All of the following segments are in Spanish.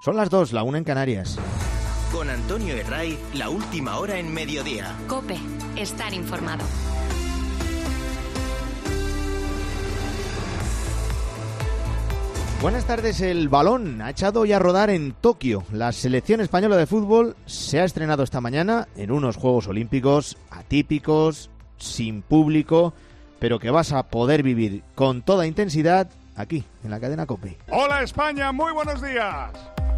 Son las 2, la 1 en Canarias. Con Antonio Herray, la última hora en mediodía. COPE, estar informado. Buenas tardes. El balón ha echado ya a rodar en Tokio. La selección española de fútbol se ha estrenado esta mañana en unos Juegos Olímpicos atípicos, sin público, pero que vas a poder vivir con toda intensidad aquí, en la cadena COPE. Hola España, muy buenos días.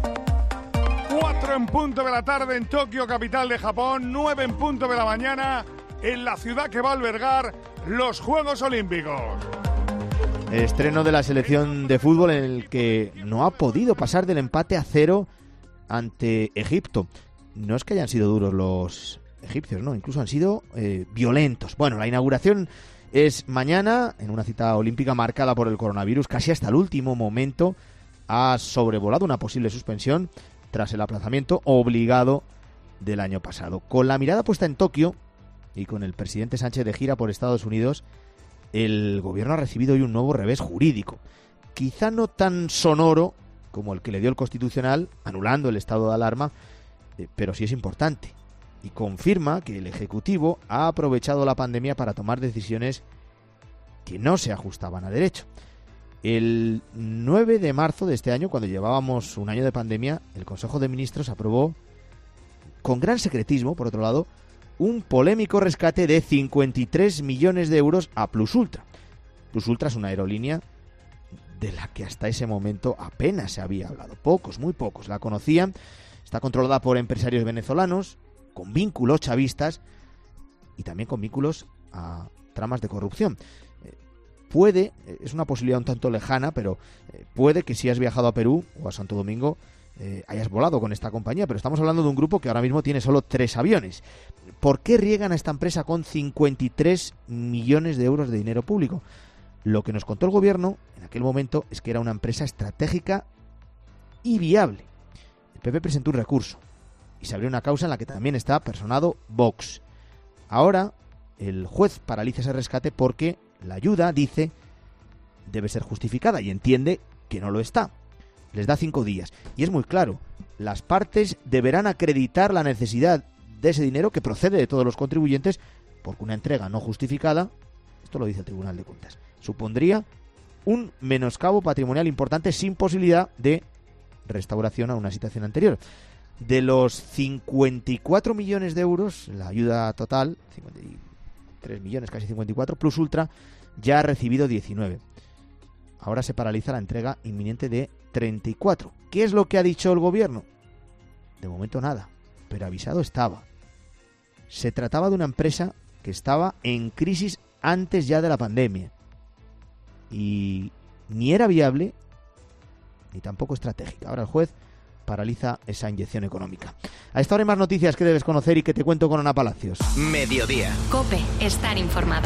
4 en punto de la tarde en Tokio, capital de Japón, 9 en punto de la mañana en la ciudad que va a albergar los Juegos Olímpicos. Estreno de la selección de fútbol en el que no ha podido pasar del empate a 0 ante Egipto. No es que hayan sido duros los egipcios, no, incluso han sido violentos. Bueno, la inauguración es mañana en una cita olímpica marcada por el coronavirus. Casi hasta el último momento ha sobrevolado una posible suspensión tras el aplazamiento obligado del año pasado. Con la mirada puesta en Tokio y con el presidente Sánchez de gira por Estados Unidos, el gobierno ha recibido hoy un nuevo revés jurídico, quizá no tan sonoro como el que le dio el Constitucional, anulando el estado de alarma, pero sí es importante, y confirma que el Ejecutivo ha aprovechado la pandemia para tomar decisiones que no se ajustaban a derecho. El 9 de marzo de este año, cuando llevábamos un año de pandemia, el Consejo de Ministros aprobó, con gran secretismo, por otro lado, un polémico rescate de 53 millones de euros a Plus Ultra. Plus Ultra es una aerolínea de la que hasta ese momento apenas se había hablado. Pocos, muy pocos la conocían. Está controlada por empresarios venezolanos, con vínculos chavistas y también con vínculos a tramas de corrupción. Es una posibilidad un tanto lejana, pero puede que si has viajado a Perú o a Santo Domingo hayas volado con esta compañía, pero estamos hablando de un grupo que ahora mismo tiene solo 3 aviones. ¿Por qué riegan a esta empresa con 53 millones de euros de dinero público? Lo que nos contó el gobierno en aquel momento es que era una empresa estratégica y viable. El PP presentó un recurso y se abrió una causa en la que también está personado Vox. Ahora el juez paraliza ese rescate porque la ayuda, dice, debe ser justificada y entiende que no lo está. Les da 5 días. Y es muy claro, las partes deberán acreditar la necesidad de ese dinero que procede de todos los contribuyentes, porque una entrega no justificada, esto lo dice el Tribunal de Cuentas, supondría un menoscabo patrimonial importante sin posibilidad de restauración a una situación anterior. De los 54 millones de euros, la ayuda total, 53 millones, casi 54, Plus Ultra ya ha recibido 19. Ahora se paraliza la entrega inminente de 34. ¿Qué es lo que ha dicho el gobierno? De momento nada, pero avisado estaba. Se trataba de una empresa que estaba en crisis antes ya de la pandemia. Y ni era viable, ni tampoco estratégica. Ahora el juez paraliza esa inyección económica. A esta hora hay más noticias que debes conocer y que te cuento con Ana Palacios. Mediodía. COPE, estar informado.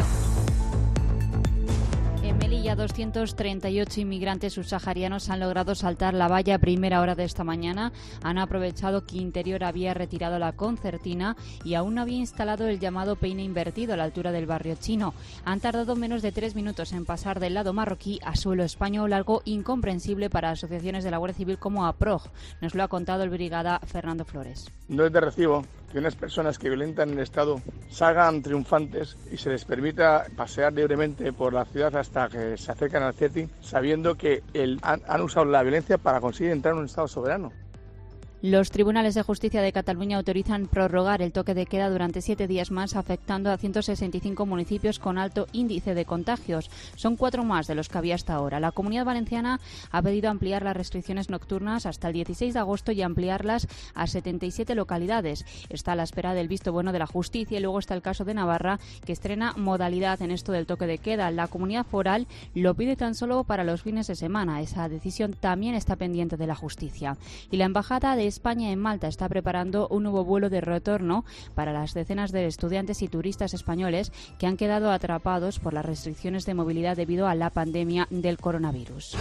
En Melilla, 238 inmigrantes subsaharianos han logrado saltar la valla a primera hora de esta mañana. Han aprovechado que Interior había retirado la concertina y aún no había instalado el llamado peine invertido a la altura del barrio chino. Han tardado menos de 3 minutos en pasar del lado marroquí a suelo español, algo incomprensible para asociaciones de la Guardia Civil como APROG. Nos lo ha contado el brigada Fernando Flores. No es de recibo que unas personas que violentan el Estado salgan triunfantes y se les permita pasear libremente por la ciudad hasta que se acercan al CETI, sabiendo que han usado la violencia para conseguir entrar en un Estado soberano. Los tribunales de justicia de Cataluña autorizan prorrogar el toque de queda durante 7 días más, afectando a 165 municipios con alto índice de contagios. Son 4 más de los que había hasta ahora. La Comunidad Valenciana ha pedido ampliar las restricciones nocturnas hasta el 16 de agosto y ampliarlas a 77 localidades. Está a la espera del visto bueno de la justicia y luego está el caso de Navarra, que estrena modalidad en esto del toque de queda. La comunidad foral lo pide tan solo para los fines de semana. Esa decisión también está pendiente de la justicia. Y la Embajada de España en Malta está preparando un nuevo vuelo de retorno para las decenas de estudiantes y turistas españoles que han quedado atrapados por las restricciones de movilidad debido a la pandemia del coronavirus.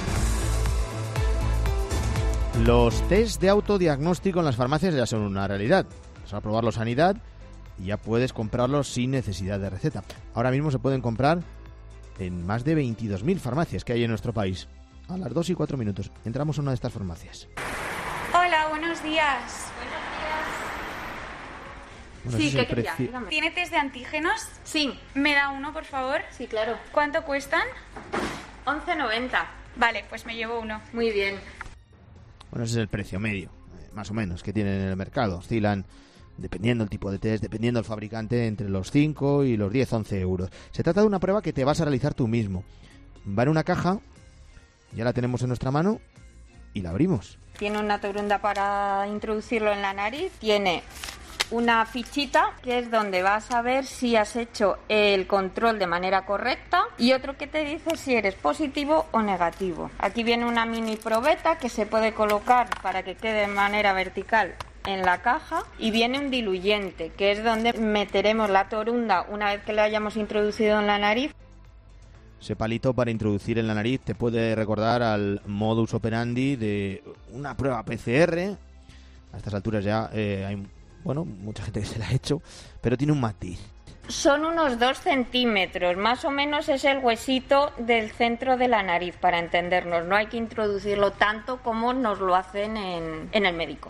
Los test de autodiagnóstico en las farmacias ya son una realidad. Vas a probarlo Sanidad y ya puedes comprarlos sin necesidad de receta. Ahora mismo se pueden comprar en más de 22.000 farmacias que hay en nuestro país. A las 2:04 entramos a una de estas farmacias. Hola, buenos días. Bueno, Sí, ese es ¿qué el quería? precio. Dígame. ¿Tiene test de antígenos? Sí, ¿Me da uno, por favor? sí, claro. ¿Cuánto cuestan? 11,90. Vale, pues me llevo uno. Muy bien. Bueno, ese es el precio medio, más o menos, que tienen en el mercado. Oscilan, dependiendo del tipo de test, dependiendo del fabricante, entre los 5 y los 10-11 euros. Se trata de una prueba que te vas a realizar tú mismo. Va en una caja, ya la tenemos en nuestra mano y la abrimos. Tiene una torunda para introducirlo en la nariz. Tiene una fichita que es donde vas a ver si has hecho el control de manera correcta y otro que te dice si eres positivo o negativo. Aquí viene una mini probeta que se puede colocar para que quede de manera vertical en la caja y viene un diluyente que es donde meteremos la torunda una vez que la hayamos introducido en la nariz. Ese palito para introducir en la nariz te puede recordar al modus operandi de una prueba PCR. A estas alturas ya hay mucha gente que se la ha hecho, pero tiene un matiz. Son unos 2 centímetros, más o menos es el huesito del centro de la nariz, para entendernos. No hay que introducirlo tanto como nos lo hacen en el médico.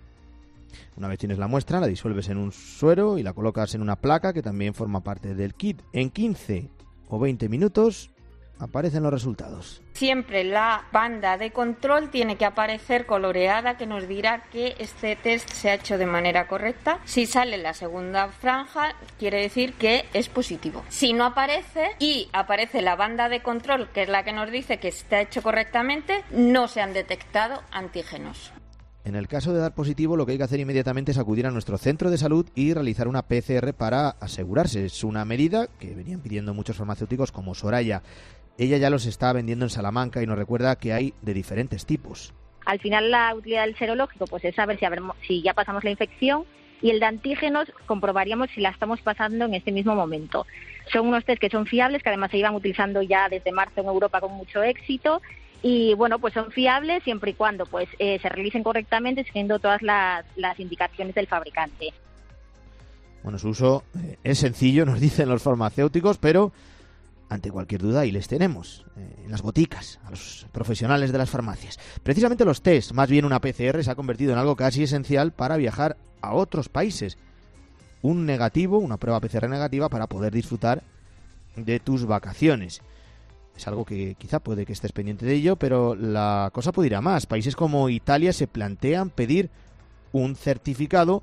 Una vez tienes la muestra, la disuelves en un suero y la colocas en una placa que también forma parte del kit. En 15 o 20 minutos aparecen los resultados. Siempre la banda de control tiene que aparecer coloreada, que nos dirá que este test se ha hecho de manera correcta. Si sale la segunda franja, quiere decir que es positivo. Si no aparece y aparece la banda de control, que es la que nos dice que está hecho correctamente, no se han detectado antígenos. En el caso de dar positivo, lo que hay que hacer inmediatamente es acudir a nuestro centro de salud y realizar una PCR para asegurarse. Es una medida que venían pidiendo muchos farmacéuticos como Soraya. Ella ya los está vendiendo en Salamanca y nos recuerda que hay de diferentes tipos. Al final la utilidad del serológico pues es saber si ya pasamos la infección, y el de antígenos comprobaríamos si la estamos pasando en este mismo momento. Son unos test que son fiables, que además se iban utilizando ya desde marzo en Europa con mucho éxito. Y bueno, pues son fiables siempre y cuando pues se realicen correctamente siguiendo todas las indicaciones del fabricante. Bueno, su uso es sencillo, nos dicen los farmacéuticos, pero ante cualquier duda ahí les tenemos, en las boticas, a los profesionales de las farmacias. Precisamente los test, más bien una PCR, se ha convertido en algo casi esencial para viajar a otros países. Un negativo, una prueba PCR negativa para poder disfrutar de tus vacaciones. Es algo que quizá puede que estés pendiente de ello, pero la cosa puede ir a más. Países como Italia se plantean pedir un certificado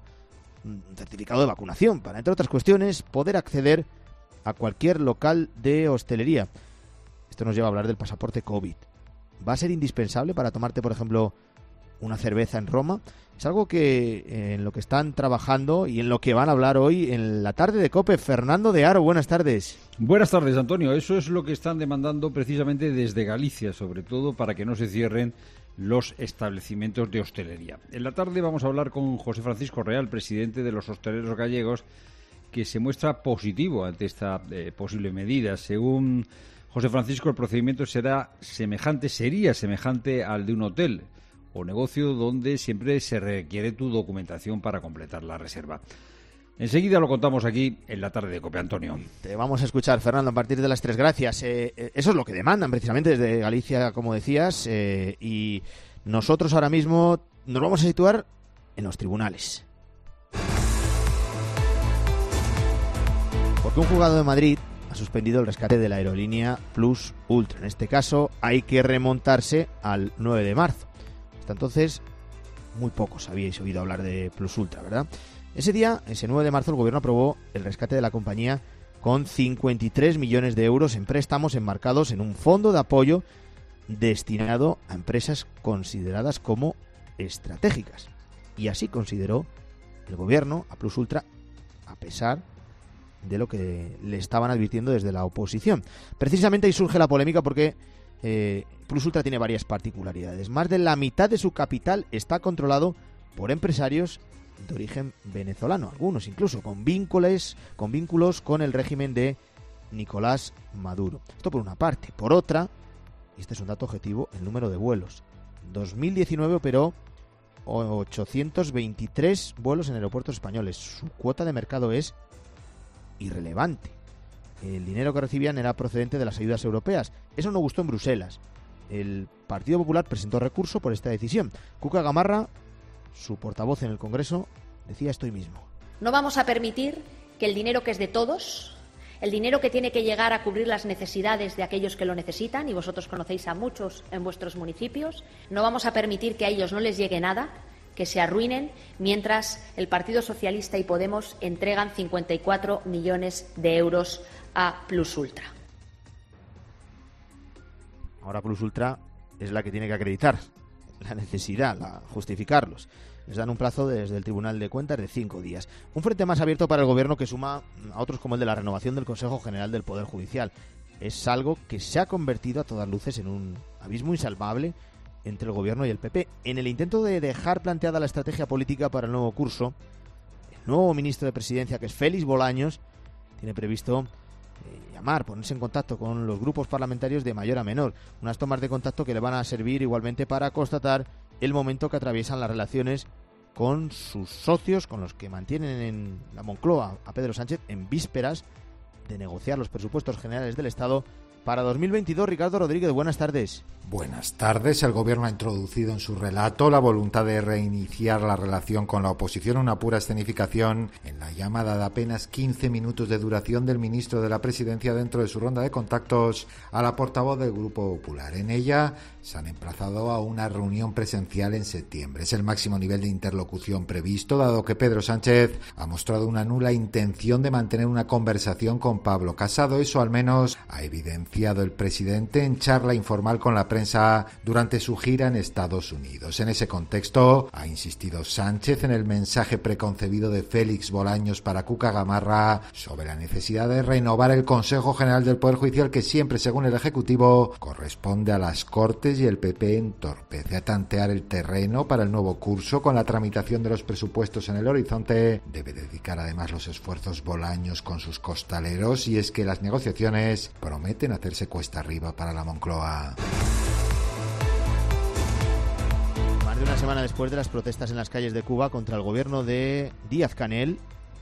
de vacunación para, entre otras cuestiones, poder acceder a cualquier local de hostelería. Esto nos lleva a hablar del pasaporte COVID. ¿Va a ser indispensable para tomarte, por ejemplo, una cerveza en Roma? Es algo que en lo que están trabajando y en lo que van a hablar hoy en la tarde de COPE. Fernando de Aro, buenas tardes. Buenas tardes, Antonio. Eso es lo que están demandando precisamente desde Galicia, sobre todo para que no se cierren los establecimientos de hostelería. En la tarde vamos a hablar con José Francisco Real, presidente de los hosteleros gallegos, que se muestra positivo ante esta posible medida. Según José Francisco, el procedimiento sería semejante al de un hotel o negocio donde siempre se requiere tu documentación para completar la reserva. Enseguida lo contamos aquí en la tarde de COPE, Antonio. Te vamos a escuchar, Fernando, a partir de las 3. Gracias. Eso es lo que demandan precisamente desde Galicia, como decías, y nosotros ahora mismo nos vamos a situar en los tribunales. Porque un juzgado de Madrid ha suspendido el rescate de la aerolínea Plus Ultra. En este caso hay que remontarse al 9 de marzo. Hasta entonces, muy pocos habíais oído hablar de Plus Ultra, ¿verdad? Ese día, ese 9 de marzo, el gobierno aprobó el rescate de la compañía con 53 millones de euros en préstamos enmarcados en un fondo de apoyo destinado a empresas consideradas como estratégicas. Y así consideró el gobierno a Plus Ultra, a pesar de lo que le estaban advirtiendo desde la oposición. Precisamente ahí surge la polémica porque Plus Ultra tiene varias particularidades. Más de la mitad de su capital está controlado por empresarios de origen venezolano, algunos incluso con vínculos con el régimen de Nicolás Maduro. Esto por una parte. Por otra, y este es un dato objetivo, el número de vuelos. 2019 operó 823 vuelos en aeropuertos españoles. Su cuota de mercado es irrelevante. El dinero que recibían era procedente de las ayudas europeas. Eso no gustó en Bruselas. El Partido Popular presentó recurso por esta decisión. Cuca Gamarra su portavoz en el Congreso decía esto mismo. No vamos a permitir que el dinero que es de todos, el dinero que tiene que llegar a cubrir las necesidades de aquellos que lo necesitan, y vosotros conocéis a muchos en vuestros municipios, no vamos a permitir que a ellos no les llegue nada, que se arruinen, mientras el Partido Socialista y Podemos entregan 54 millones de euros a Plus Ultra. Ahora Plus Ultra es la que tiene que acreditar la necesidad, justificarlos. Les dan un plazo desde el Tribunal de Cuentas de 5 días. Un frente más abierto para el Gobierno que suma a otros como el de la renovación del Consejo General del Poder Judicial. Es algo que se ha convertido a todas luces en un abismo insalvable entre el Gobierno y el PP. En el intento de dejar planteada la estrategia política para el nuevo curso, el nuevo ministro de Presidencia, que es Félix Bolaños, tiene previsto ponerse en contacto con los grupos parlamentarios de mayor a menor. Unas tomas de contacto que le van a servir igualmente para constatar el momento que atraviesan las relaciones con sus socios, con los que mantienen en la Moncloa a Pedro Sánchez en vísperas de negociar los presupuestos generales del Estado para 2022. Ricardo Rodríguez, buenas tardes. Buenas tardes. El Gobierno ha introducido en su relato la voluntad de reiniciar la relación con la oposición, una pura escenificación en la llamada de apenas 15 minutos de duración del ministro de la Presidencia dentro de su ronda de contactos a la portavoz del Grupo Popular. En ella se han emplazado a una reunión presencial en septiembre. Es el máximo nivel de interlocución previsto, dado que Pedro Sánchez ha mostrado una nula intención de mantener una conversación con Pablo Casado. Eso al menos ha evidenciado el presidente en charla informal con la prensa durante su gira en Estados Unidos. En ese contexto ha insistido Sánchez en el mensaje preconcebido de Félix Bolaños para Cuca Gamarra sobre la necesidad de renovar el Consejo General del Poder Judicial, que siempre, según el Ejecutivo, corresponde a las Cortes, y el PP entorpece a tantear el terreno para el nuevo curso. Con la tramitación de los presupuestos en el horizonte, debe dedicar además los esfuerzos Bolaños con sus costaleros, y es que las negociaciones prometen hacerse cuesta arriba para la Moncloa. Más de una semana después de las protestas en las calles de Cuba contra el gobierno de Díaz-Canel,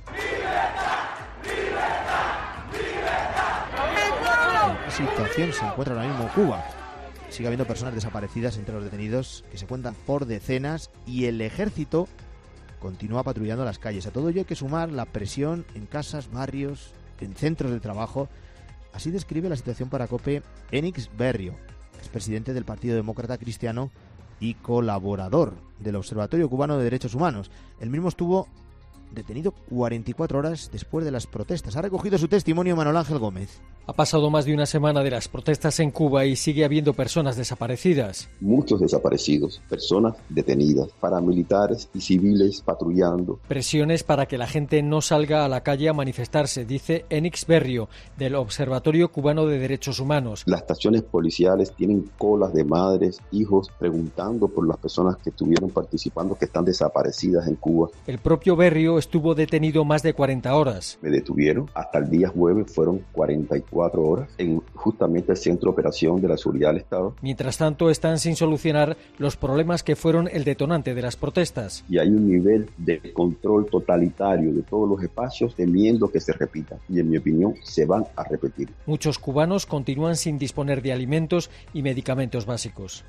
¿en qué situación se encuentra ahora mismo Cuba? Sigue habiendo personas desaparecidas entre los detenidos, que se cuentan por decenas, y el ejército continúa patrullando las calles. A todo ello hay que sumar la presión en casas, barrios, en centros de trabajo. Así describe la situación para COPE Enix Berrio, expresidente del Partido Demócrata Cristiano y colaborador del Observatorio Cubano de Derechos Humanos. El mismo estuvo detenido 44 horas después de las protestas. Ha recogido su testimonio Manuel Ángel Gómez. Ha pasado más de una semana de las protestas en Cuba y sigue habiendo personas desaparecidas. Muchos desaparecidos, personas detenidas, paramilitares y civiles patrullando. Presiones para que la gente no salga a la calle a manifestarse, dice Enix Berrio, del Observatorio Cubano de Derechos Humanos. Las estaciones policiales tienen colas de madres, hijos, preguntando por las personas que estuvieron participando, que están desaparecidas en Cuba. El propio Berrio estuvo detenido más de 40 horas. Me detuvieron, hasta el día jueves fueron 44 horas en justamente el Centro de Operación de la Seguridad del Estado. Mientras tanto, están sin solucionar los problemas que fueron el detonante de las protestas. Y hay un nivel de control totalitario de todos los espacios, temiendo que se repitan. Y en mi opinión, se van a repetir. Muchos cubanos continúan sin disponer de alimentos y medicamentos básicos.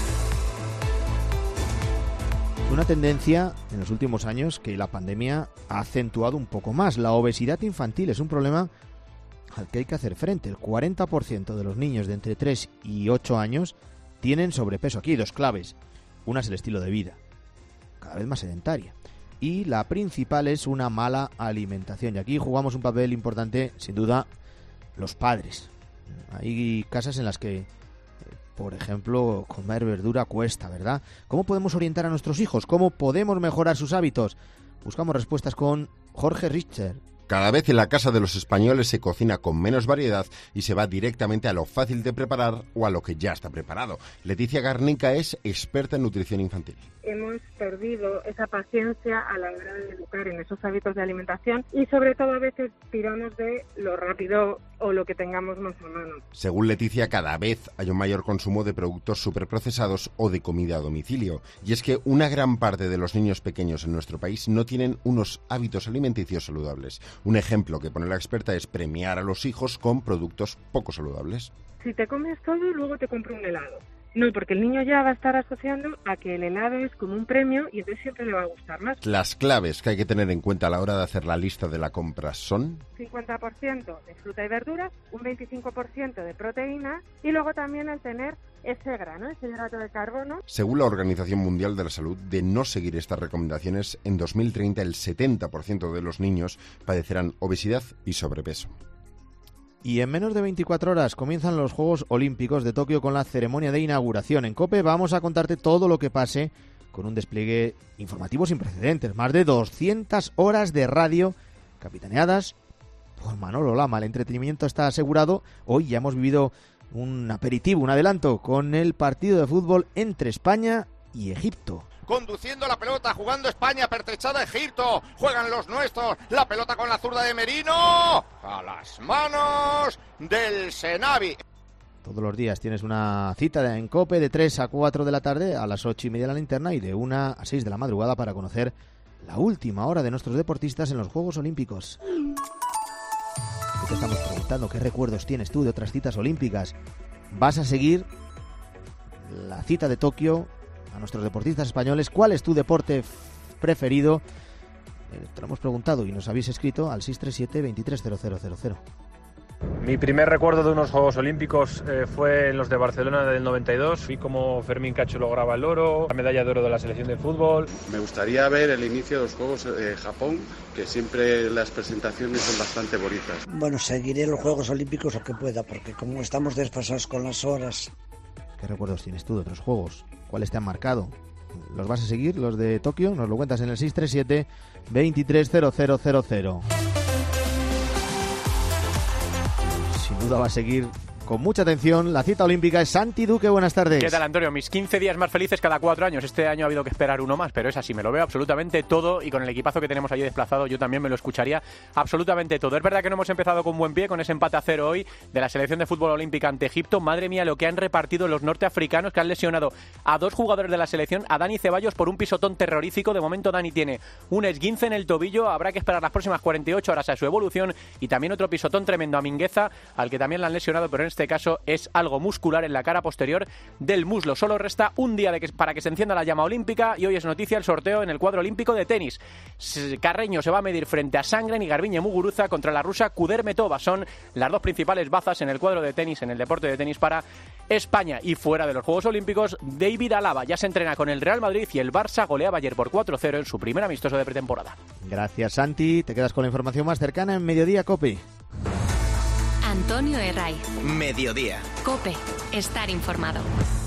Una tendencia en los últimos años que la pandemia ha acentuado un poco más. La obesidad infantil es un problema al que hay que hacer frente. El 40% de los niños de entre 3 y 8 años tienen sobrepeso. Aquí hay dos claves. Una es el estilo de vida, cada vez más sedentaria. Y la principal es una mala alimentación. Y aquí jugamos un papel importante, sin duda, los padres. Hay casas en las que, por ejemplo, comer verdura cuesta, ¿verdad? ¿Cómo podemos orientar a nuestros hijos? ¿Cómo podemos mejorar sus hábitos? Buscamos respuestas con Jorge Richter. Cada vez en la casa de los españoles se cocina con menos variedad y se va directamente a lo fácil de preparar o a lo que ya está preparado. Leticia Garnica es experta en nutrición infantil. Hemos perdido esa paciencia a la hora de educar en esos hábitos de alimentación y sobre todo a veces tiramos de lo rápido o lo que tengamos más a mano. Según Leticia, cada vez hay un mayor consumo de productos superprocesados o de comida a domicilio. Y es que una gran parte de los niños pequeños en nuestro país no tienen unos hábitos alimenticios saludables. Un ejemplo que pone la experta es premiar a los hijos con productos poco saludables. Si te comes todo, luego te compro un helado. No, porque el niño ya va a estar asociando a que el helado es como un premio y entonces siempre le va a gustar más. Las claves que hay que tener en cuenta a la hora de hacer la lista de la compra son 50% de fruta y verduras, un 25% de proteínas y luego también el tener ese grano, ese hidrato de carbono. Según la Organización Mundial de la Salud, de no seguir estas recomendaciones, en 2030 el 70% de los niños padecerán obesidad y sobrepeso. Y en menos de 24 horas comienzan los Juegos Olímpicos de Tokio con la ceremonia de inauguración. En COPE vamos a contarte todo lo que pase con un despliegue informativo sin precedentes. Más de 200 horas de radio capitaneadas por Manolo Lama. El entretenimiento está asegurado. Hoy ya hemos vivido un aperitivo, un adelanto con el partido de fútbol entre España y Egipto. Conduciendo la pelota, jugando España, pertrechada Egipto, juegan los nuestros, la pelota con la zurda de Merino, a las manos del Senavi. Todos los días tienes una cita en COPE de 3 a 4 de la tarde, a las 8:30 la linterna y de 1 a 6 de la madrugada para conocer la última hora de nuestros deportistas en los Juegos Olímpicos. ¿Qué te estamos preguntando? ¿Qué recuerdos tienes tú de otras citas olímpicas? ¿Vas a seguir la cita de Tokio? A nuestros deportistas españoles, ¿cuál es tu deporte preferido? Te lo hemos preguntado y nos habéis escrito al 637-230000. Mi primer recuerdo de unos Juegos Olímpicos fue en los de Barcelona del 92. Vi como Fermín Cacho lograba el oro, la medalla de oro de la selección de fútbol. Me gustaría ver el inicio de los Juegos de Japón, que siempre las presentaciones son bastante bonitas. Bueno, seguiré los Juegos Olímpicos lo que pueda, porque como estamos desfasados con las horas. ¿Qué recuerdos tienes tú de otros juegos? ¿Cuáles te han marcado? ¿Los vas a seguir, los de Tokio? Nos lo cuentas en el 637-230000. Sin duda va a seguir con mucha atención la cita olímpica. Es Santi Duque, buenas tardes. ¿Qué tal, Antonio? Mis 15 días más felices cada 4 años. Este año ha habido que esperar uno más, pero es así, me lo veo absolutamente todo y con el equipazo que tenemos allí desplazado yo también me lo escucharía absolutamente todo. Es verdad que no hemos empezado con buen pie con ese empate a 0 hoy de la selección de fútbol olímpica ante Egipto. Madre mía, lo que han repartido los norteafricanos, que han lesionado a 2 jugadores de la selección, a Dani Ceballos por un pisotón terrorífico. De momento Dani tiene un esguince en el tobillo, habrá que esperar las próximas 48 horas a su evolución, y también otro pisotón tremendo a Mingueza, al que también le han lesionado, pero en este caso es algo muscular en la cara posterior del muslo. Solo resta un día para que se encienda la llama olímpica y hoy es noticia el sorteo en el cuadro olímpico de tenis. Carreño se va a medir frente a Sangren y Garbiñe Muguruza contra la rusa Kudermetova. Son las 2 principales bazas en el cuadro de tenis, en el deporte de tenis para España. Y fuera de los Juegos Olímpicos, David Alaba ya se entrena con el Real Madrid y el Barça goleaba ayer por 4-0 en su primer amistoso de pretemporada. Gracias, Santi. Te quedas con la información más cercana en Mediodía COPE. Antonio Herray. Mediodía. COPE. Estar informado.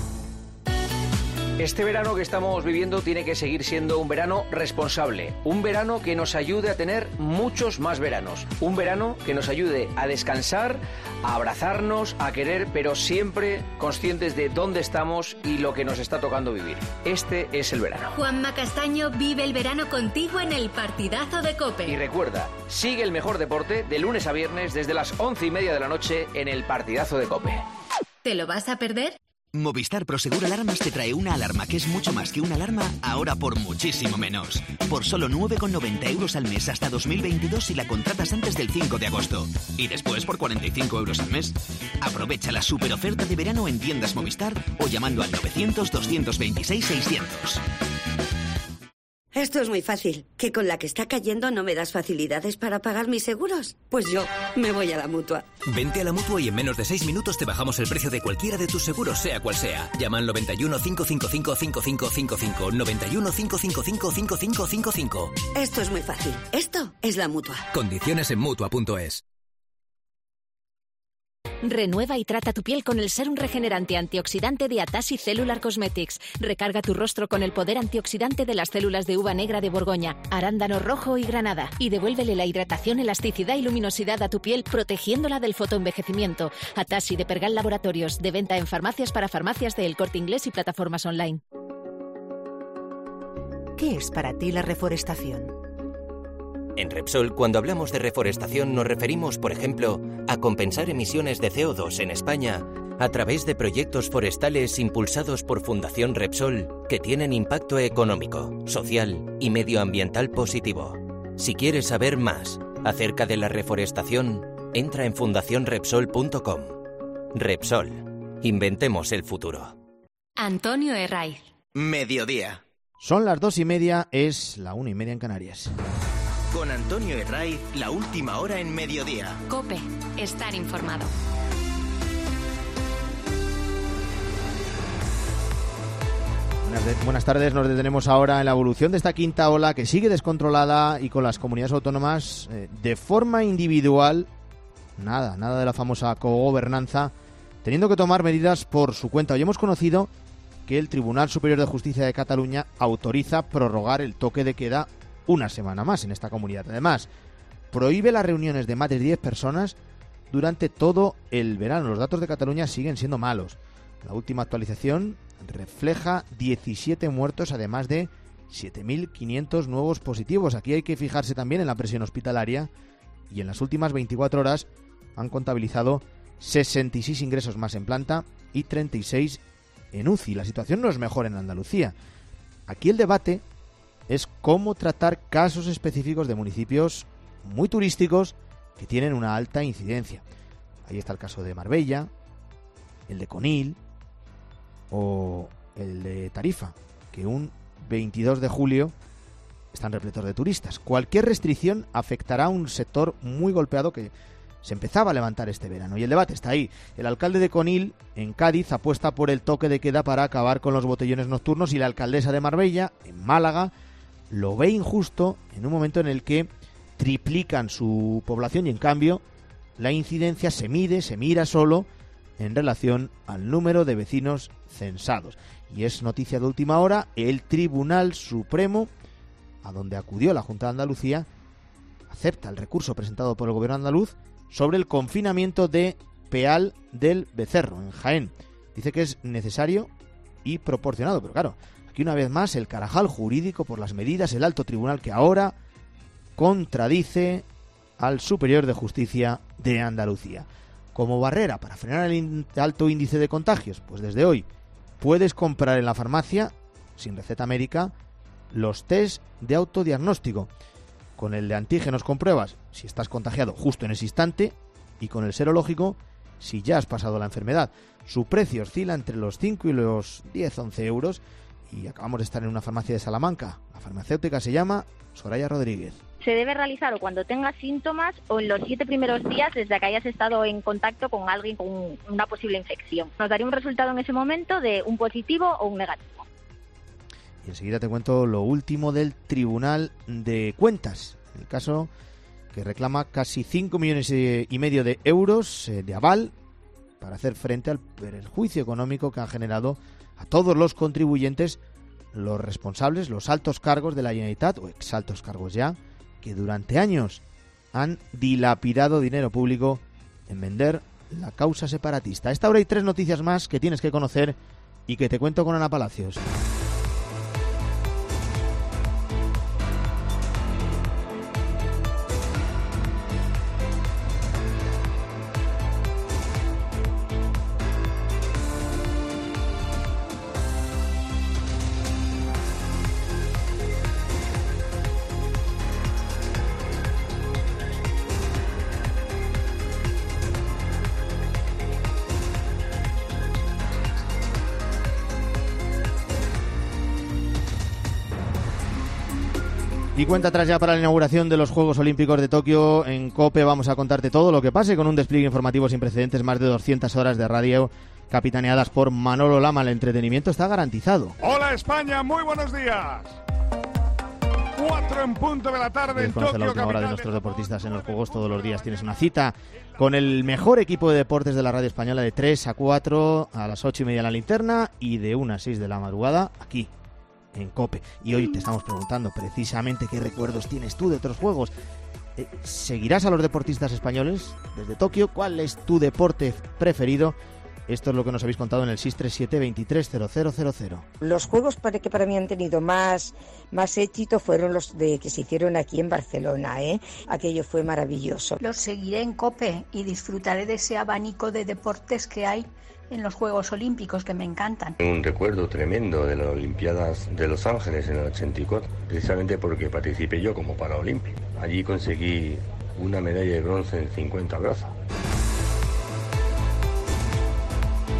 Este verano que estamos viviendo tiene que seguir siendo un verano responsable, un verano que nos ayude a tener muchos más veranos, un verano que nos ayude a descansar, a abrazarnos, a querer, pero siempre conscientes de dónde estamos y lo que nos está tocando vivir. Este es el verano. Juanma Castaño vive el verano contigo en el partidazo de COPE. Y recuerda, sigue el mejor deporte de lunes a viernes desde las 11:30 de la noche en el partidazo de COPE. ¿Te lo vas a perder? Movistar Prosegur Alarmas te trae una alarma que es mucho más que una alarma, ahora por muchísimo menos. Por solo 9,90 € al mes hasta 2022 si la contratas antes del 5 de agosto. Y después por 45 € al mes. Aprovecha la super oferta de verano en tiendas Movistar o llamando al 900-226-600. Esto es muy fácil. ¿Que con la que está cayendo no me das facilidades para pagar mis seguros? Pues yo me voy a la Mutua. Vente a la Mutua y en menos de 6 minutos te bajamos el precio de cualquiera de tus seguros, sea cual sea. Llama al 91 555 5555. 91 555 5555. Esto es muy fácil. Esto es la Mutua. Condiciones en Mutua.es. Renueva y trata tu piel con el sérum regenerante antioxidante de Atassi Cellular Cosmetics. Recarga tu rostro con el poder antioxidante de las células de uva negra de Borgoña, arándano rojo y granada. Y devuélvele la hidratación, elasticidad y luminosidad a tu piel, protegiéndola del fotoenvejecimiento. Atassi de Pergal Laboratorios, de venta en farmacias para farmacias de El Corte Inglés y plataformas online. ¿Qué es para ti la reforestación? En Repsol, cuando hablamos de reforestación, nos referimos, por ejemplo, a compensar emisiones de CO2 en España a través de proyectos forestales impulsados por Fundación Repsol que tienen impacto económico, social y medioambiental positivo. Si quieres saber más acerca de la reforestación, entra en fundacionrepsol.com. Repsol. Inventemos el futuro. Antonio Herraiz. Mediodía. Son las 2:30, es la 1:30 en Canarias. Con Antonio Herraiz, la última hora en Mediodía. COPE. Estar informado. Buenas tardes, nos detenemos ahora en la evolución de esta quinta ola que sigue descontrolada y con las comunidades autónomas de forma individual, nada de la famosa cogobernanza, teniendo que tomar medidas por su cuenta. Hoy hemos conocido que el Tribunal Superior de Justicia de Cataluña autoriza prorrogar el toque de queda una semana más en esta comunidad. Además, prohíbe las reuniones de más de 10 personas durante todo el verano. Los datos de Cataluña siguen siendo malos. La última actualización refleja 17 muertos, además de 7.500 nuevos positivos. Aquí hay que fijarse también en la presión hospitalaria y en las últimas 24 horas han contabilizado 66 ingresos más en planta y 36 en UCI. La situación no es mejor en Andalucía. Aquí el debate es cómo tratar casos específicos de municipios muy turísticos que tienen una alta incidencia. Ahí está el caso de Marbella, el de Conil o el de Tarifa, que un 22 de julio están repletos de turistas. Cualquier restricción afectará a un sector muy golpeado que se empezaba a levantar este verano. Y el debate está ahí. El alcalde de Conil, en Cádiz, apuesta por el toque de queda para acabar con los botellones nocturnos, y la alcaldesa de Marbella, en Málaga, lo ve injusto en un momento en el que triplican su población y, en cambio, la incidencia se mira solo en relación al número de vecinos censados. Y es noticia de última hora, el Tribunal Supremo, a donde acudió la Junta de Andalucía, acepta el recurso presentado por el gobierno andaluz sobre el confinamiento de Peal del Becerro, en Jaén. Dice que es necesario y proporcionado, pero claro, aquí una vez más el carajal jurídico por las medidas, el alto tribunal que ahora contradice al Superior de Justicia de Andalucía. Como barrera para frenar el alto índice de contagios, pues desde hoy puedes comprar en la farmacia, sin receta médica, los test de autodiagnóstico. Con el de antígenos compruebas si estás contagiado justo en ese instante, y con el serológico si ya has pasado la enfermedad. Su precio oscila entre los 5 y los 10-11 euros, y acabamos de estar en una farmacia de Salamanca. La farmacéutica se llama Soraya Rodríguez. Se debe realizar o cuando tengas síntomas o en los 7 primeros días desde que hayas estado en contacto con alguien con una posible infección. Nos daría un resultado en ese momento de un positivo o un negativo. Y enseguida te cuento lo último del Tribunal de Cuentas, el caso que reclama casi 5,5 millones de euros de aval para hacer frente al perjuicio económico que han generado a todos los contribuyentes los responsables, los altos cargos de la Generalitat, o exaltos cargos ya, que durante años han dilapidado dinero público en vender la causa separatista. A esta hora hay 3 noticias más que tienes que conocer y que te cuento con Ana Palacios. Y cuenta atrás ya para la inauguración de los Juegos Olímpicos de Tokio. En COPE vamos a contarte todo lo que pase con un despliegue informativo sin precedentes, más de 200 horas de radio capitaneadas por Manolo Lama. El entretenimiento está garantizado. Hola España, muy buenos días. 4 en punto de la tarde en Tokio, la última hora de nuestros deportistas en los Juegos. Todos los días tienes una cita con el mejor equipo de deportes de la radio española, de 3 a 4, a las 8:30 en La Linterna y de 1 a 6 de la madrugada aquí en COPE. Y hoy te estamos preguntando precisamente qué recuerdos tienes tú de otros juegos. ¿Seguirás a los deportistas españoles desde Tokio? ¿Cuál es tu deporte preferido? Esto es lo que nos habéis contado en el 637-230000. Los juegos que para mí han tenido más éxito fueron los que se hicieron aquí en Barcelona, Aquello fue maravilloso. Los seguiré en COPE y disfrutaré de ese abanico de deportes que hay en los Juegos Olímpicos, que me encantan. Un recuerdo tremendo de las Olimpiadas de Los Ángeles en el 84, precisamente porque participé yo como paraolímpico. Allí conseguí una medalla de bronce en 50 brazos. Y esos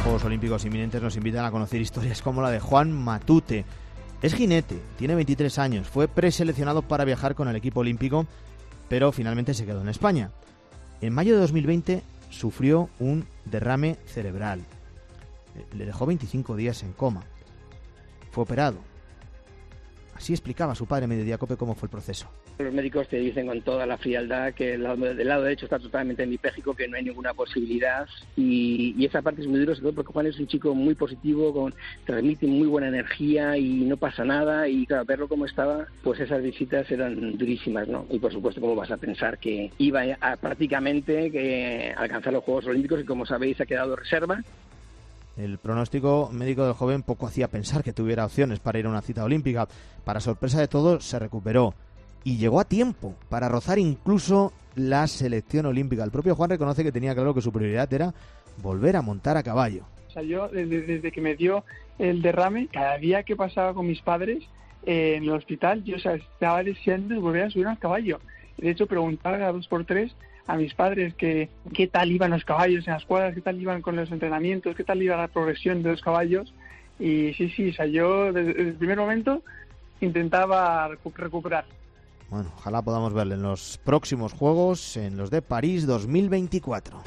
Juegos Olímpicos inminentes nos invitan a conocer historias como la de Juan Matute. Es jinete, tiene 23 años, fue preseleccionado para viajar con el equipo olímpico, pero finalmente se quedó en España. En mayo de 2020 sufrió un derrame cerebral. Le dejó 25 días en coma. Fue operado. Así explicaba su padre en Mediodía Cope cómo fue el proceso. Los médicos te dicen con toda la frialdad que el lado derecho está totalmente hemipléjico, que no hay ninguna posibilidad, y esa parte es muy dura, sobre todo porque Juan es un chico muy positivo, transmite muy buena energía y no pasa nada, y claro, verlo como estaba, pues esas visitas eran durísimas, ¿no? Y por supuesto, ¿cómo vas a pensar que iba a prácticamente alcanzar los Juegos Olímpicos y, como sabéis, ha quedado reserva? El pronóstico médico del joven poco hacía pensar que tuviera opciones para ir a una cita olímpica. Para sorpresa de todos, se recuperó y llegó a tiempo para rozar incluso la selección olímpica. El propio Juan reconoce que tenía claro que su prioridad era volver a montar a caballo. O sea, yo desde que me dio el derrame, cada día que pasaba con mis padres en el hospital, yo estaba deseando volver a subir al caballo. De hecho, preguntaba cada 2 por 3 a mis padres qué tal iban los caballos en las cuadras, qué tal iban con los entrenamientos, qué tal iba la progresión de los caballos. Y sí, o sea, yo desde el primer momento intentaba recuperar. Bueno, ojalá podamos verle en los próximos Juegos, en los de París 2024.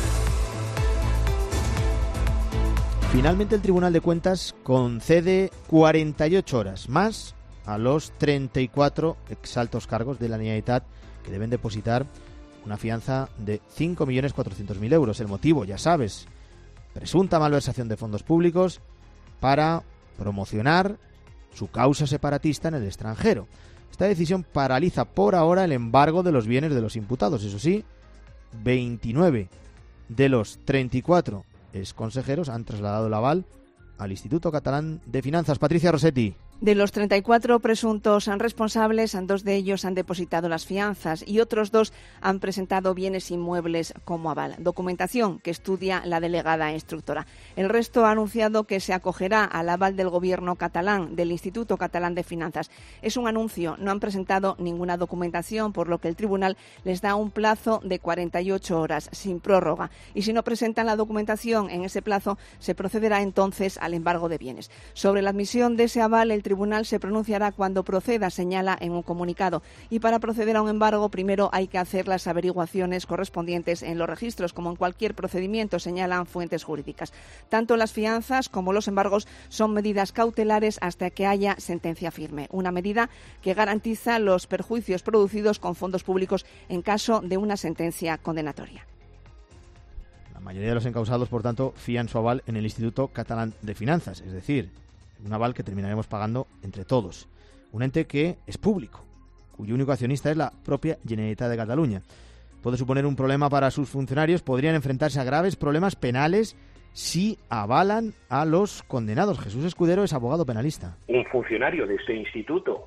Finalmente el Tribunal de Cuentas concede 48 horas más a los 34 exaltos cargos de la Generalitat que deben depositar una fianza de 5.400.000 euros. El motivo, ya sabes, presunta malversación de fondos públicos para promocionar su causa separatista en el extranjero. Esta decisión paraliza por ahora el embargo de los bienes de los imputados. Eso sí, 29 de los 34 exconsejeros han trasladado el aval al Instituto Catalán de Finanzas. Patricia Rossetti. De los 34 presuntos responsables, 2 de ellos han depositado las fianzas y otros 2 han presentado bienes inmuebles como aval, documentación que estudia la delegada instructora. El resto ha anunciado que se acogerá al aval del gobierno catalán, del Instituto Catalán de Finanzas. Es un anuncio, no han presentado ninguna documentación, por lo que el tribunal les da un plazo de 48 horas, sin prórroga. Y si no presentan la documentación en ese plazo, se procederá entonces al embargo de bienes. Sobre la admisión de ese aval, el tribunal se pronunciará cuando proceda, señala en un comunicado. Y para proceder a un embargo, primero hay que hacer las averiguaciones correspondientes en los registros, como en cualquier procedimiento, señalan fuentes jurídicas. Tanto las fianzas como los embargos son medidas cautelares hasta que haya sentencia firme. Una medida que garantiza los perjuicios producidos con fondos públicos en caso de una sentencia condenatoria. La mayoría de los encausados, por tanto, fían su aval en el Instituto Catalán de Finanzas, es decir, un aval que terminaremos pagando entre todos. Un ente que es público, cuyo único accionista es la propia Generalitat de Cataluña. Puede suponer un problema para sus funcionarios, podrían enfrentarse a graves problemas penales si avalan a los condenados. Jesús Escudero es abogado penalista. Un funcionario de este instituto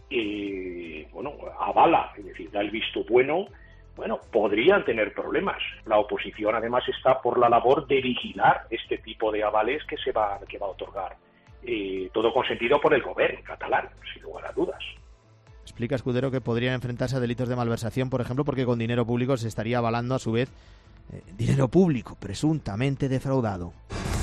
avala, es decir, da el visto bueno, podrían tener problemas. La oposición además está por la labor de vigilar este tipo de avales que va a otorgar. Todo consentido por el gobierno catalán, sin lugar a dudas. Explica Escudero que podrían enfrentarse a delitos de malversación, por ejemplo, porque con dinero público se estaría avalando a su vez dinero público presuntamente defraudado.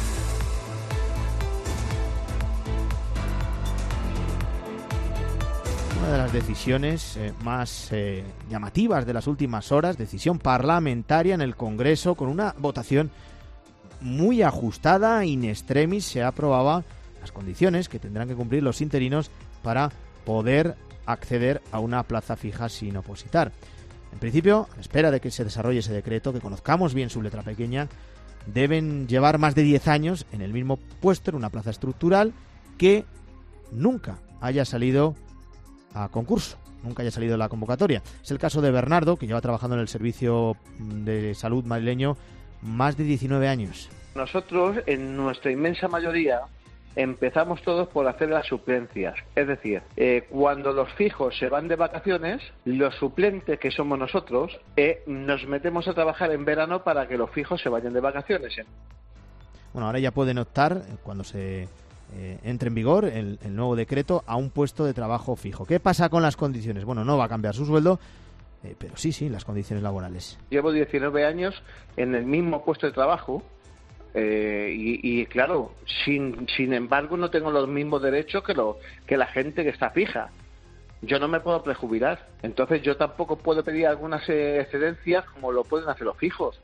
Una de las decisiones más llamativas de las últimas horas, decisión parlamentaria en el Congreso, con una votación muy ajustada, in extremis, se aprobaba las condiciones que tendrán que cumplir los interinos para poder acceder a una plaza fija sin opositar. En principio, a la espera de que se desarrolle ese decreto, que conozcamos bien su letra pequeña, deben llevar más de 10 años en el mismo puesto, en una plaza estructural, que nunca haya salido a concurso, nunca haya salido la convocatoria. Es el caso de Bernardo, que lleva trabajando en el Servicio de Salud madrileño más de 19 años. Nosotros, en nuestra inmensa mayoría, empezamos todos por hacer las suplencias. Es decir, cuando los fijos se van de vacaciones, los suplentes, que somos nosotros, nos metemos a trabajar en verano para que los fijos se vayan de vacaciones. Bueno, ahora ya pueden optar, cuando se entre en vigor el nuevo decreto, a un puesto de trabajo fijo. ¿Qué pasa con las condiciones? Bueno, no va a cambiar su sueldo, pero sí, las condiciones laborales. Llevo 19 años en el mismo puesto de trabajo, Y claro, sin embargo no tengo los mismos derechos que la gente que está fija. Yo no me puedo prejubilar, entonces yo tampoco puedo pedir algunas excedencias como lo pueden hacer los fijos.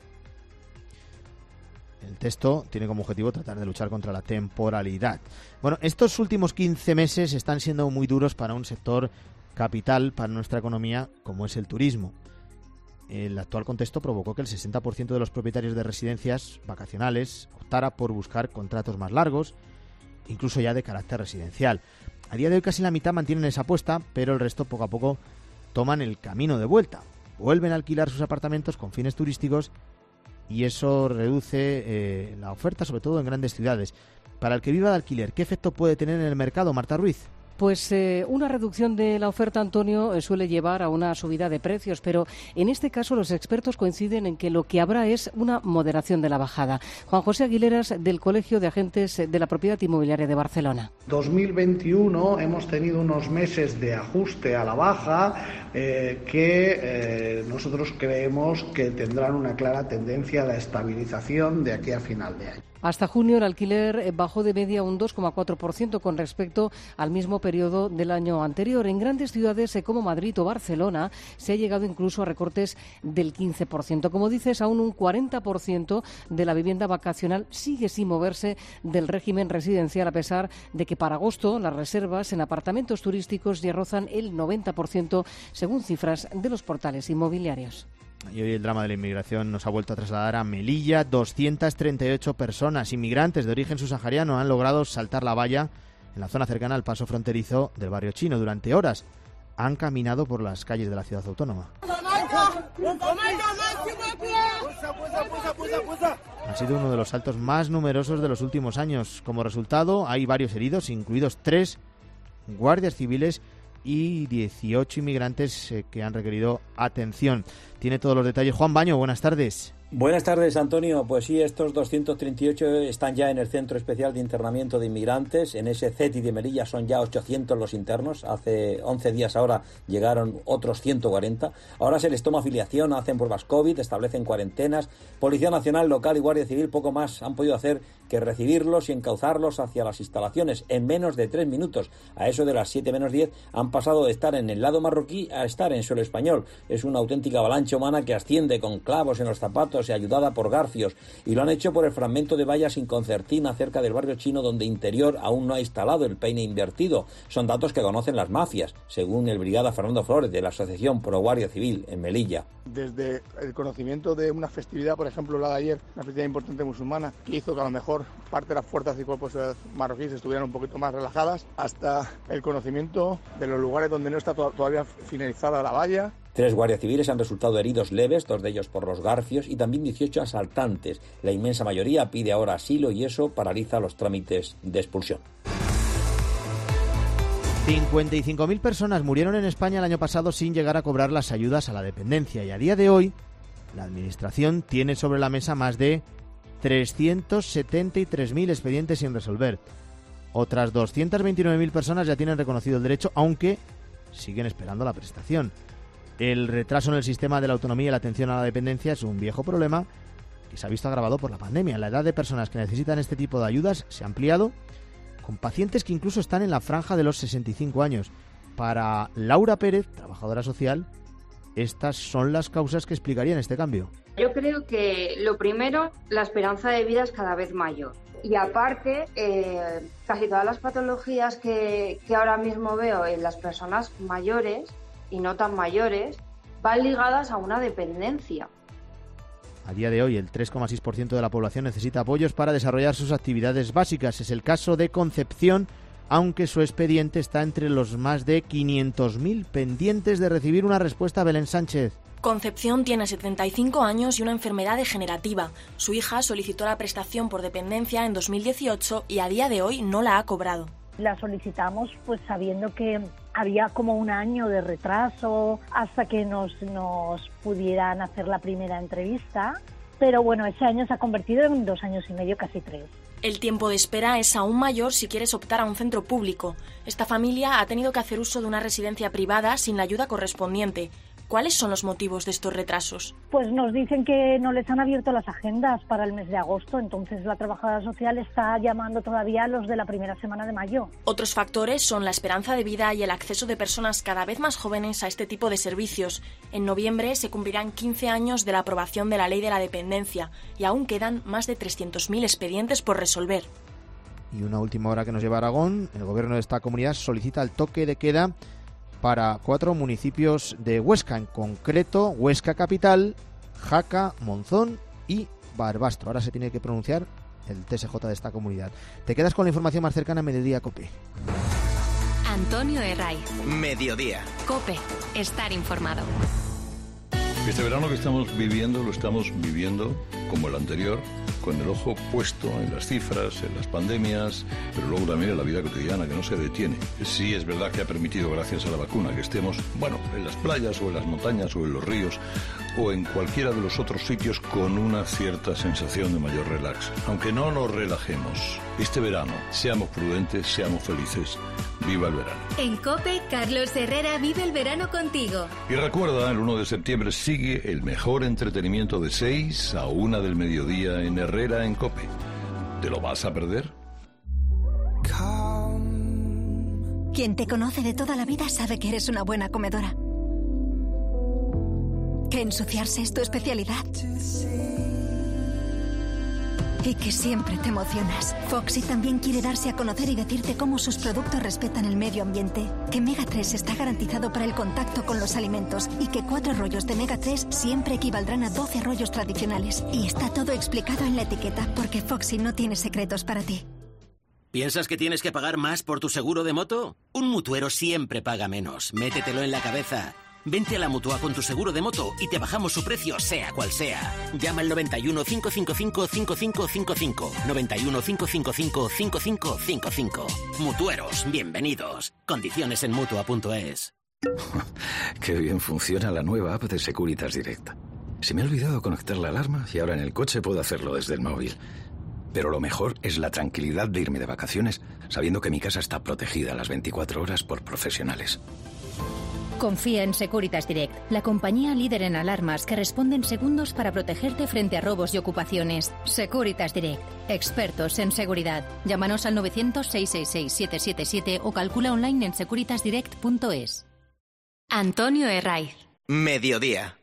El texto tiene como objetivo tratar de luchar contra la temporalidad. Bueno, estos últimos 15 meses están siendo muy duros para un sector capital para nuestra economía como es el turismo. El actual contexto provocó que el 60% de los propietarios de residencias vacacionales optara por buscar contratos más largos, incluso ya de carácter residencial. A día de hoy casi la mitad mantienen esa apuesta, pero el resto poco a poco toman el camino de vuelta. Vuelven a alquilar sus apartamentos con fines turísticos y eso reduce la oferta, sobre todo en grandes ciudades. Para el que viva de alquiler, ¿qué efecto puede tener en el mercado, Marta Ruiz? Pues una reducción de la oferta, Antonio, suele llevar a una subida de precios, pero en este caso los expertos coinciden en que lo que habrá es una moderación de la bajada. Juan José Aguileras, del Colegio de Agentes de la Propiedad Inmobiliaria de Barcelona. 2021 hemos tenido unos meses de ajuste a la baja que nosotros creemos que tendrán una clara tendencia a la estabilización de aquí a final de año. Hasta junio el alquiler bajó de media un 2,4% con respecto al mismo periodo del año anterior. En grandes ciudades como Madrid o Barcelona se ha llegado incluso a recortes del 15%. Como dices, aún un 40% de la vivienda vacacional sigue sin moverse del régimen residencial, a pesar de que para agosto las reservas en apartamentos turísticos ya rozan el 90%, según cifras de los portales inmobiliarios. Y hoy el drama de la inmigración nos ha vuelto a trasladar a Melilla. 238 personas, inmigrantes de origen subsahariano, han logrado saltar la valla en la zona cercana al paso fronterizo del barrio chino. Durante horas han caminado por las calles de la ciudad autónoma. Ha sido uno de los saltos más numerosos de los últimos años. Como resultado, hay varios heridos, incluidos 3 guardias civiles y 18 inmigrantes que han requerido atención. Tiene todos los detalles Juan Baño, buenas tardes. Buenas tardes, Antonio. Pues sí, estos 238 están ya en el Centro Especial de Internamiento de Inmigrantes. En ese CETI de Melilla son ya 800 los internos. Hace 11 días ahora llegaron otros 140. Ahora se les toma afiliación, hacen pruebas COVID, establecen cuarentenas. Policía Nacional, Local y Guardia Civil poco más han podido hacer que recibirlos y encauzarlos hacia las instalaciones en menos de 3 minutos. A eso de las 7 menos 10 han pasado de estar en el lado marroquí a estar en suelo español. Es una auténtica avalancha humana que asciende con clavos en los zapatos y ayudada por garfios, y lo han hecho por el fragmento de valla sin concertina cerca del barrio chino, donde Interior aún no ha instalado el peine invertido. Son datos que conocen las mafias, según el brigada Fernando Flores de la Asociación Pro Guardia Civil en Melilla. Desde el conocimiento de una festividad, por ejemplo la de ayer, una festividad importante musulmana, que hizo que a lo mejor parte de las fuerzas y cuerpos marroquíes estuvieran un poquito más relajadas, hasta el conocimiento de los lugares donde no está todavía finalizada la valla. 3 guardias civiles han resultado heridos leves, 2 de ellos por los garfios, y también 18 asaltantes. La inmensa mayoría pide ahora asilo y eso paraliza los trámites de expulsión. 55.000 personas murieron en España el año pasado sin llegar a cobrar las ayudas a la dependencia, y a día de hoy la Administración tiene sobre la mesa más de 373.000 expedientes sin resolver. Otras 229.000 personas ya tienen reconocido el derecho, aunque siguen esperando la prestación. El retraso en el sistema de la autonomía y la atención a la dependencia es un viejo problema que se ha visto agravado por la pandemia. La edad de personas que necesitan este tipo de ayudas se ha ampliado, con pacientes que incluso están en la franja de los 65 años. Para Laura Pérez, trabajadora social, estas son las causas que explicarían este cambio. Yo creo que lo primero, la esperanza de vida es cada vez mayor. Y aparte, casi todas las patologías que ahora mismo veo en las personas mayores y no tan mayores, van ligadas a una dependencia. A día de hoy, el 3,6% de la población necesita apoyos para desarrollar sus actividades básicas. Es el caso de Concepción, aunque su expediente está entre los más de 500.000 pendientes de recibir una respuesta. Belén Sánchez. Concepción tiene 75 años y una enfermedad degenerativa. Su hija solicitó la prestación por dependencia en 2018 y a día de hoy no la ha cobrado. La solicitamos pues sabiendo que había como un año de retraso hasta que nos pudieran hacer la primera entrevista, pero bueno, ese año se ha convertido en 2 años y medio, casi 3. El tiempo de espera es aún mayor si quieres optar a un centro público. Esta familia ha tenido que hacer uso de una residencia privada sin la ayuda correspondiente. ¿Cuáles son los motivos de estos retrasos? Pues nos dicen que no les han abierto las agendas para el mes de agosto, entonces la trabajadora social está llamando todavía a los de la primera semana de mayo. Otros factores son la esperanza de vida y el acceso de personas cada vez más jóvenes a este tipo de servicios. En noviembre se cumplirán 15 años de la aprobación de la Ley de la Dependencia y aún quedan más de 300.000 expedientes por resolver. Y una última hora que nos lleva a Aragón. El gobierno de esta comunidad solicita el toque de queda para 4 municipios de Huesca, en concreto Huesca Capital, Jaca, Monzón y Barbastro. Ahora se tiene que pronunciar el TSJ de esta comunidad. Te quedas con la información más cercana a Mediodía COPE. Antonio Herraiz. Mediodía. COPE. Estar informado. Este verano que estamos viviendo, lo estamos viviendo como el anterior, con el ojo puesto en las cifras, en las pandemias, pero luego también en la vida cotidiana, que no se detiene. Sí, es verdad que ha permitido, gracias a la vacuna, que estemos, bueno, en las playas o en las montañas o en los ríos o en cualquiera de los otros sitios con una cierta sensación de mayor relax. Aunque no nos relajemos, este verano, seamos prudentes, seamos felices. ¡Viva el verano! En COPE, Carlos Herrera vive el verano contigo. Y recuerda, el 1 de septiembre sigue el mejor entretenimiento de 6 a 1 del mediodía en Herrera en COPE. ¿Te lo vas a perder? Quien te conoce de toda la vida sabe que eres una buena comedora. Que ensuciarse es tu especialidad. Y que siempre te emocionas. Foxy también quiere darse a conocer y decirte cómo sus productos respetan el medio ambiente. Que Mega 3 está garantizado para el contacto con los alimentos y que 4 rollos de Mega 3 siempre equivaldrán a 12 rollos tradicionales. Y está todo explicado en la etiqueta porque Foxy no tiene secretos para ti. ¿Piensas que tienes que pagar más por tu seguro de moto? Un mutuero siempre paga menos. Métetelo en la cabeza. Vente a la Mutua con tu seguro de moto y te bajamos su precio, sea cual sea. Llama al 91 555 5555. 91 555 5555. Mutueros, bienvenidos. Condiciones en Mutua.es. Qué bien funciona la nueva app de Securitas Direct. Se me ha olvidado conectar la alarma y ahora en el coche puedo hacerlo desde el móvil. Pero lo mejor es la tranquilidad de irme de vacaciones sabiendo que mi casa está protegida las 24 horas por profesionales. Confía en Securitas Direct, la compañía líder en alarmas que responde en segundos para protegerte frente a robos y ocupaciones. Securitas Direct, expertos en seguridad. Llámanos al 900-666-777 o calcula online en securitasdirect.es. Antonio Herraiz. Mediodía.